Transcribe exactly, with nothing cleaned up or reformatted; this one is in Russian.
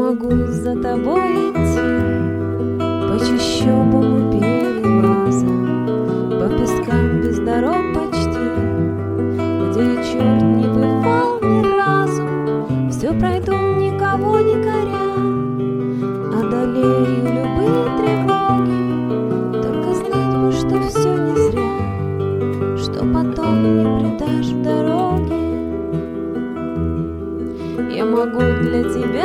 могу за тобой идти по чащобам и перелазам, по пескам без дорог почти, где черт не бывал ни разу. Все пройду, никого не коря, одолею любые тревоги. Только знать бы, что все не зря, что потом не предашь в дороге. Я могу для тебя